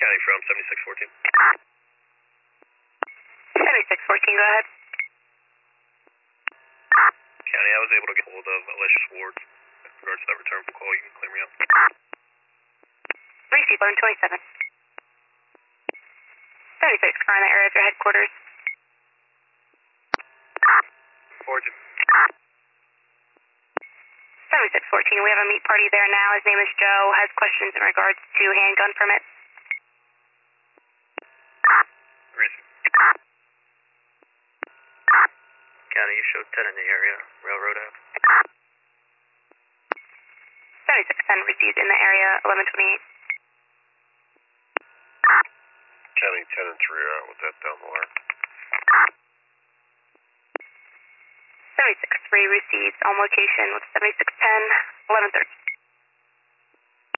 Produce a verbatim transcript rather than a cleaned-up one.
County from seventy-six fourteen. seventy-six fourteen, go ahead. County, I was able to get hold of Alicia Schwartz in regards to that return phone call. You can clear me out. Receive eleven twenty-seven. seventy-six, current area at your headquarters. Origin. seventy-six fourteen, we have a meet party there now. His name is Joe. Has questions in regards to handgun permits. Receive. County, you showed ten in the area, Railroad Ave. seventy-six ten received in the area, eleven twenty-eight. County ten and three are out with that down the line. seventy-six three received on location with seventy-six ten, eleven thirty.